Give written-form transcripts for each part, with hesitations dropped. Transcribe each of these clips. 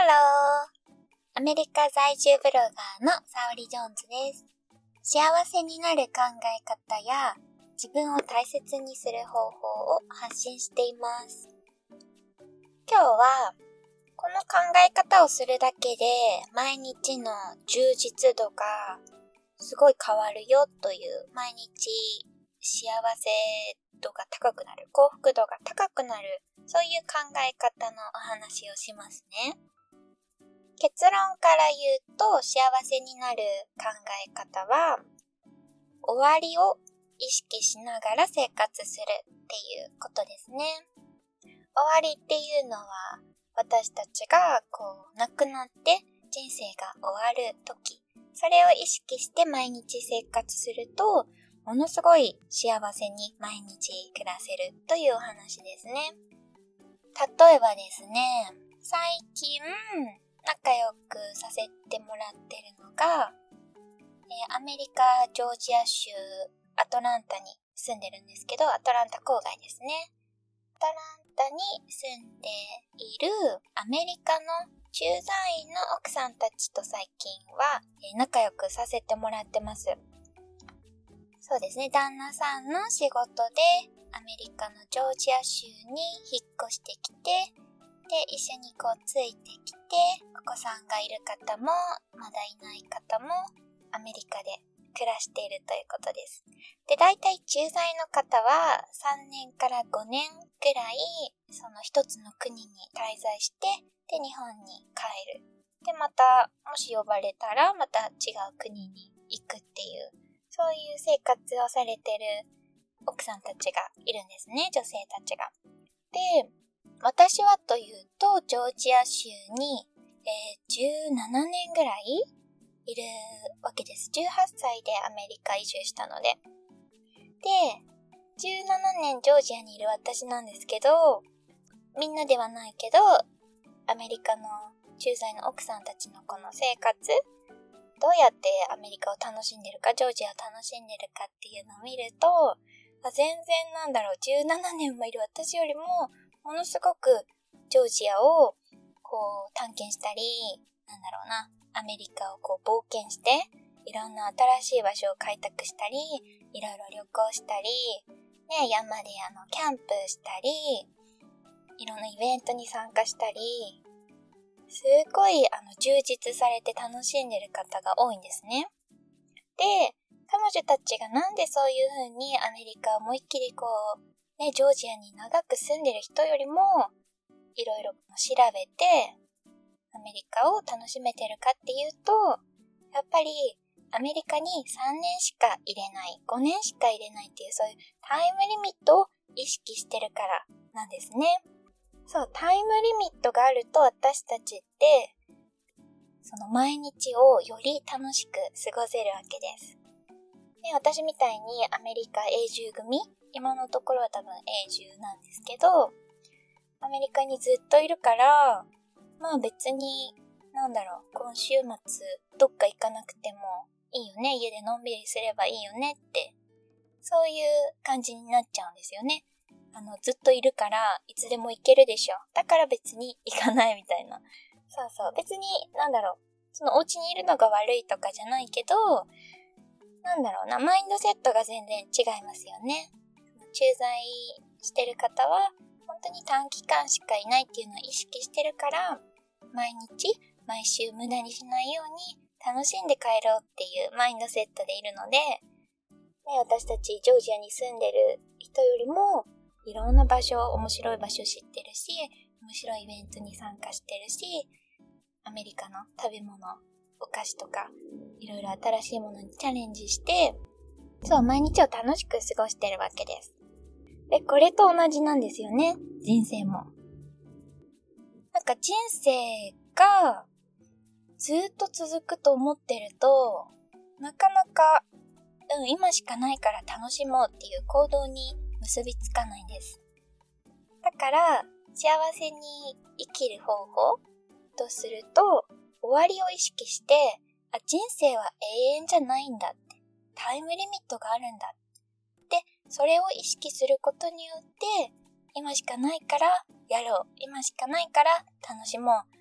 ロー。アメリカ在住ブロガーの沙織ジョーンズです。幸せになる考え方や自分を大切にする方法を発信しています。今日はこの考え方をするだけで毎日の充実度がすごい変わるよという毎日幸せ度が高くなる、幸福度が高くなる、そういう考え方のお話をしますね。結論から言うと幸せになる考え方は終わりを意識しながら生活するっていうことですね。終わりっていうのは私たちが亡くなって人生が終わる時、それを意識して毎日生活するとものすごい幸せに毎日暮らせるというお話ですね。例えばですね、最近仲良くさせてもらってるのが、アメリカ・ジョージア州アトランタに住んでるんですけど、アトランタ郊外ですね。アトランタに住んでいるアメリカの駐在員の奥さんたちと最近は仲良くさせてもらってます。そうですね、旦那さんの仕事でアメリカのジョージア州に引っ越してきて、で、一緒についてきて、お子さんがいる方も、まだいない方も、アメリカで暮らしているということです。で、大体駐在の方は3年から5年くらい、その一つの国に滞在して、で、日本に帰る。で、また、もし呼ばれたら、また違う国に行くっていう、そういう生活をされてる奥さんたちがいるんですね、女性たちが。で、私はというと、ジョージア州に、17年ぐらいいるわけです。18歳でアメリカ移住したので。で、17年ジョージアにいる私なんですけど、みんなではないけど、アメリカの駐在の奥さんたちのこの生活、どうやってアメリカを楽しんでるか、ジョージアを楽しんでるかっていうのを見ると、全然17年もいる私よりも、ものすごくジョージアを探検したり、アメリカを冒険して、いろんな新しい場所を開拓したり、いろいろ旅行したり、ね、山でキャンプしたり、いろんなイベントに参加したり、すごい充実されて楽しんでる方が多いんですね。で、彼女たちがなんでそういう風にアメリカを思いっきりジョージアに長く住んでる人よりもいろいろ調べてアメリカを楽しめてるかっていうと、やっぱりアメリカに3年しか入れない、5年しか入れないっていうそういうタイムリミットを意識してるからなんですね。そう、タイムリミットがあると私たちってその毎日をより楽しく過ごせるわけです。で、私みたいにアメリカ永住組、今のところは多分永住なんですけど、アメリカにずっといるから、別に、今週末どっか行かなくてもいいよね、家でのんびりすればいいよねって、そういう感じになっちゃうんですよね。ずっといるからいつでも行けるでしょ。だから別に行かないみたいな。そうそう、別にそのお家にいるのが悪いとかじゃないけど、マインドセットが全然違いますよね。駐在してる方は本当に短期間しかいないっていうのを意識してるから、毎日毎週無駄にしないように楽しんで帰ろうっていうマインドセットでいるので、私たちジョージアに住んでる人よりもいろんな場所、面白い場所知ってるし、面白いイベントに参加してるし、アメリカの食べ物、お菓子とかいろいろ新しいものにチャレンジして、そう、毎日を楽しく過ごしてるわけです。で、これと同じなんですよね、人生も。人生がずっと続くと思ってると、なかなか、今しかないから楽しもうっていう行動に結びつかないんです。だから、幸せに生きる方法とすると、終わりを意識して、人生は永遠じゃないんだって。タイムリミットがあるんだ。で、それを意識することによって、今しかないからやろう。今しかないから楽しもう。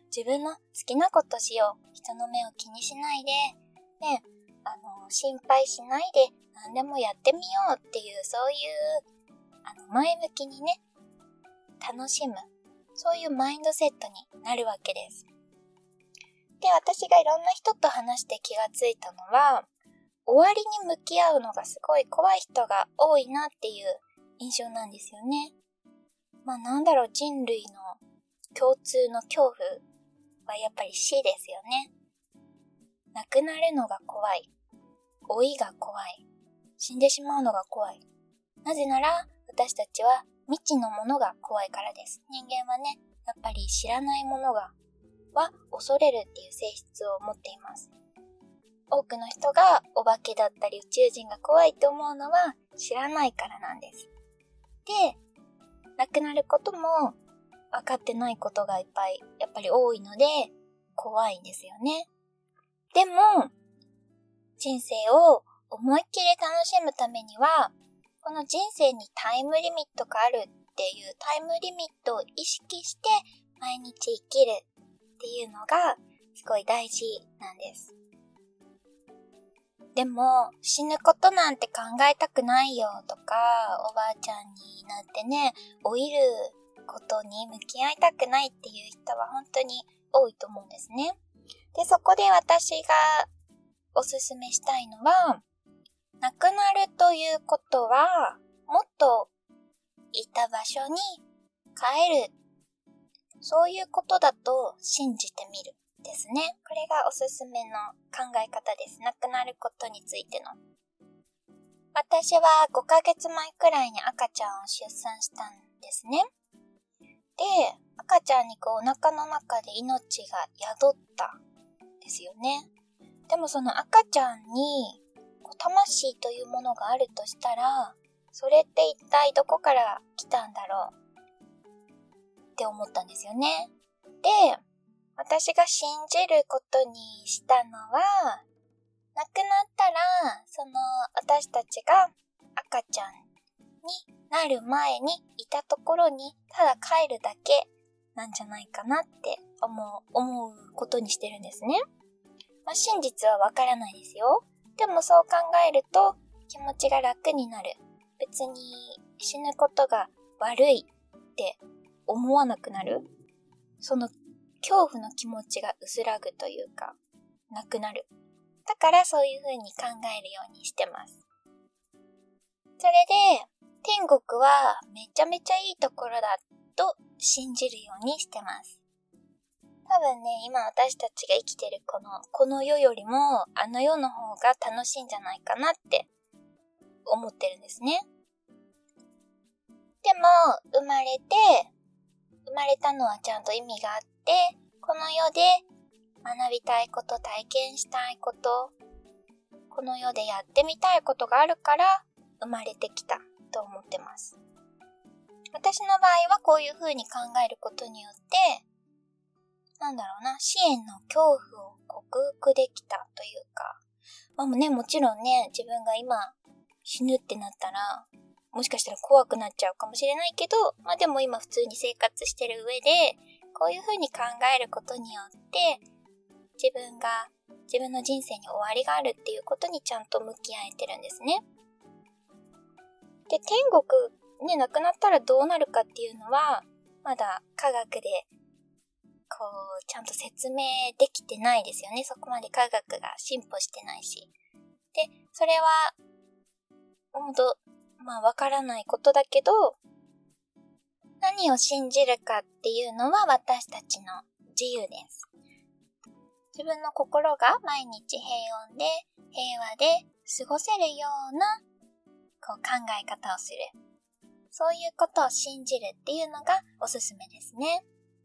自分の好きなことしよう。人の目を気にしないで、ね、心配しないで何でもやってみようっていう、そういう前向きにね、楽しむ、そういうマインドセットになるわけです。で、私がいろんな人と話して気がついたのは、終わりに向き合うのがすごい怖い人が多いなっていう印象なんですよね。人類の共通の恐怖はやっぱり死ですよね。亡くなるのが怖い。老いが怖い。死んでしまうのが怖い。なぜなら私たちは未知のものが怖いからです。人間はね、やっぱり知らないものは恐れるっていう性質を持っています。多くの人がお化けだったり宇宙人が怖いと思うのは知らないからなんです。で、亡くなることも分かってないことがいっぱいやっぱり多いので怖いんですよね。でも、人生を思いっきり楽しむためには、この人生にタイムリミットがあるっていうタイムリミットを意識して毎日生きるっていうのがすごい大事なんです。でも、死ぬことなんて考えたくないよとか、おばあちゃんになってね、老いることに向き合いたくないっていう人は本当に多いと思うんですね。で、そこで私がおすすめしたいのは、亡くなるということは、もっといた場所に帰る。そういうことだと信じてみる。ですね。これがおすすめの考え方です。亡くなることについての。私は5ヶ月前くらいに赤ちゃんを出産したんですね。で、赤ちゃんにお腹の中で命が宿ったんですよね。でもその赤ちゃんに魂というものがあるとしたら、それって一体どこから来たんだろうって思ったんですよね。で、私が信じることにしたのは、亡くなったら、私たちが赤ちゃんになる前にいたところにただ帰るだけなんじゃないかなって思うことにしてるんですね。真実はわからないですよ。でもそう考えると気持ちが楽になる。別に死ぬことが悪いって思わなくなる。その恐怖の気持ちが薄らぐというか、なくなる。だからそういう風に考えるようにしてます。それで、天国はめちゃめちゃいいところだと信じるようにしてます。多分ね、今私たちが生きてるこの世よりも、あの世の方が楽しいんじゃないかなって思ってるんですね。でも、生まれたのはちゃんと意味があって、この世で学びたいこと、体験したいこと、この世でやってみたいことがあるから生まれてきたと思ってます。私の場合はこういう風に考えることによって、死への恐怖を克服できたというか、もちろんね、自分が今死ぬってなったら、もしかしたら怖くなっちゃうかもしれないけど、でも今普通に生活してる上で、こういう風に考えることによって、自分の人生に終わりがあるっていうことにちゃんと向き合えてるんですね。で、天国ね、亡くなったらどうなるかっていうのは、まだ科学で、ちゃんと説明できてないですよね。そこまで科学が進歩してないし。で、それは、わからないことだけど、何を信じるかっていうのは私たちの自由です。自分の心が毎日平穏で平和で過ごせるような考え方をする。そういうことを信じるっていうのがおすすめですね。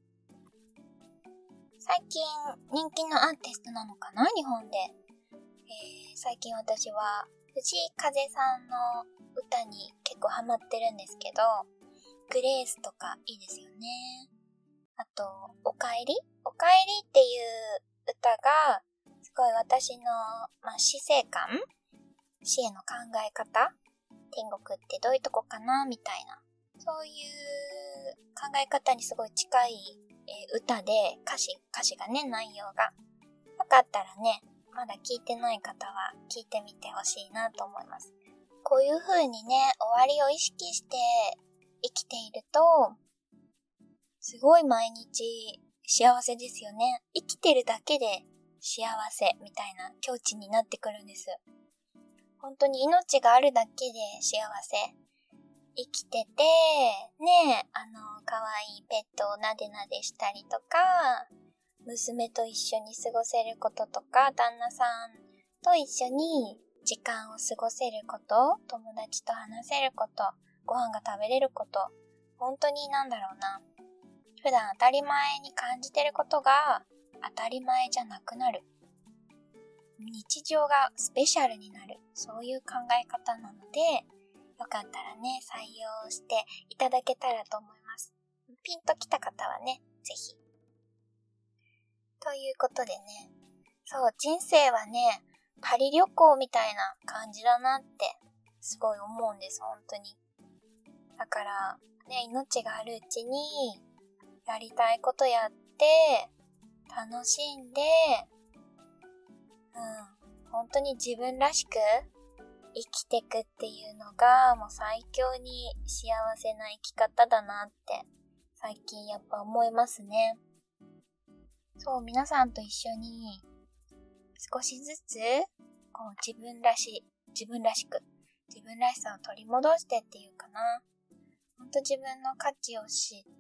最近人気のアーティストなのかな、日本で。最近私は藤井風さんの歌に結構ハマってるんですけど、グレースとかいいですよね。あと、おかえりっていう歌がすごい私の、死生観、死への考え方、天国ってどういうとこかなみたいな、そういう考え方にすごい近い歌で歌詞がね、内容が。よかったらね、まだ聞いてない方は聞いてみてほしいなと思います。こういう風にね、終わりを意識して生きていると、すごい毎日幸せですよね。生きてるだけで幸せみたいな境地になってくるんです。本当に命があるだけで幸せ。生きてて、ね、可愛いペットをなでなでしたりとか、娘と一緒に過ごせることとか、旦那さんと一緒に時間を過ごせること、友達と話せること、ご飯が食べれること、本当に普段当たり前に感じてることが当たり前じゃなくなる。日常がスペシャルになる。そういう考え方なので、よかったらね、採用していただけたらと思います。ピンときた方はね、ぜひ。ということでね、そう、人生はね、パリ旅行みたいな感じだなって、すごい思うんです、本当に。だから、ね、命があるうちに、やりたいことやって、楽しんで、本当に自分らしく生きてくっていうのが、もう最強に幸せな生き方だなって、最近やっぱ思いますね。そう、皆さんと一緒に、少しずつ、こう自分らしく、自分らしさを取り戻してっていうかな。ほんと自分の価値を知って、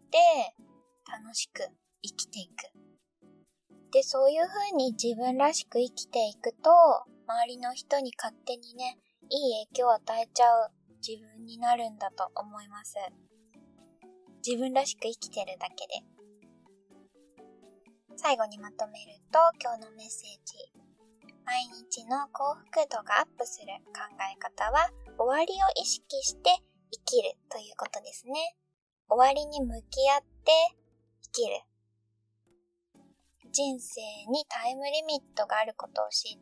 楽しく生きていく。で、そういう風に自分らしく生きていくと、周りの人に勝手にね、いい影響を与えちゃう自分になるんだと思います。自分らしく生きてるだけで。最後にまとめると、今日のメッセージ。毎日の幸福度がアップする考え方は、終わりを意識して生きるということですね。終わりに向き合って生きる。人生にタイムリミットがあることを知って、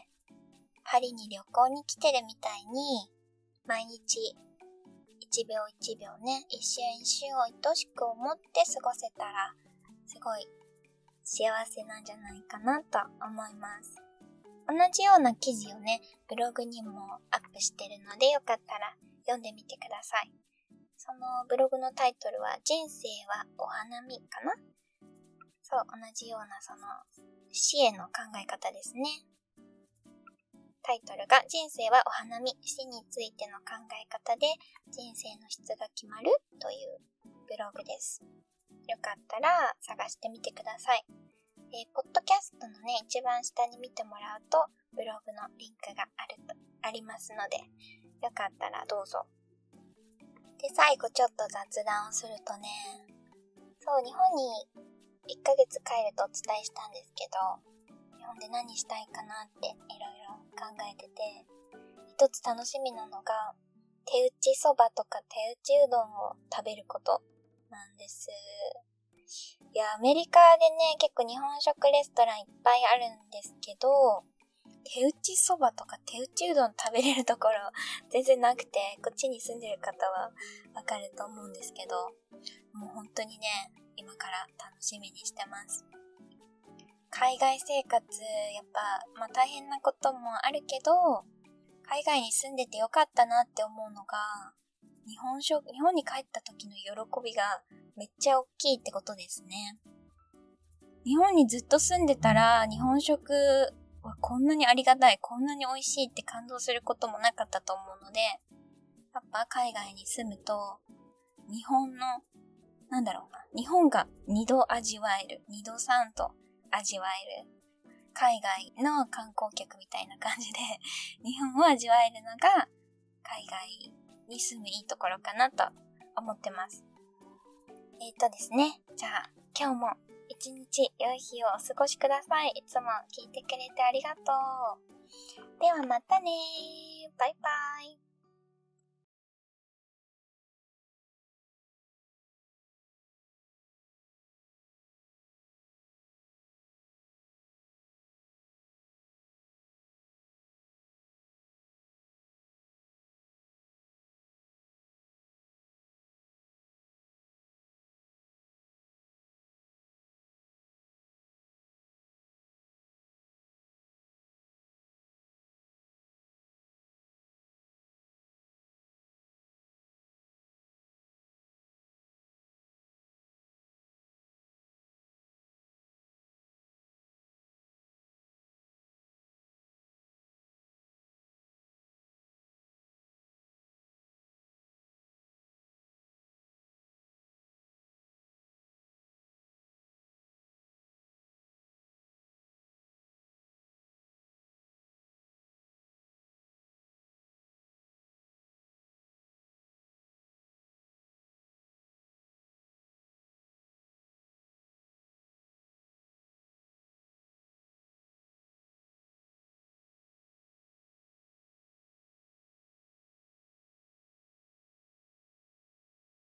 パリに旅行に来てるみたいに、毎日一秒一秒ね、一瞬一瞬を愛しく思って過ごせたら、すごい幸せなんじゃないかなと思います。同じような記事をね、ブログにもアップしてるので、よかったら読んでみてください。そのブログのタイトルは、人生はお花見かな？そう、同じような死への考え方ですね。タイトルが、人生はお花見、死についての考え方で人生の質が決まるというブログです。よかったら探してみてください。ポッドキャストのね、一番下に見てもらうと、ブログのリンクがありますので、よかったらどうぞ。で、最後ちょっと雑談をするとね、そう、日本に1ヶ月帰るとお伝えしたんですけど、日本で何したいかなっていろいろ考えてて、一つ楽しみなのが、手打ちそばとか手打ちうどんを食べることなんです。いや、アメリカでね、結構日本食レストランいっぱいあるんですけど、手打ちそばとか手打ちうどん食べれるところ全然なくて、こっちに住んでる方はわかると思うんですけど、もう本当にね、今から楽しみにしてます。海外生活、やっぱ、大変なこともあるけど、海外に住んでてよかったなって思うのが、日本に帰った時の喜びがめっちゃ大きいってことですね。日本にずっと住んでたら、日本食はこんなにありがたい、こんなに美味しいって感動することもなかったと思うので、やっぱ海外に住むと、日本の、日本が2度味わえる、2度3度味わえる、海外の観光客みたいな感じで、日本を味わえるのが、海外に住むいいところかなと思ってます。ですね、じゃあ、今日も一日良い日をお過ごしください。いつも聞いてくれてありがとう。ではまたねー。バイバイ。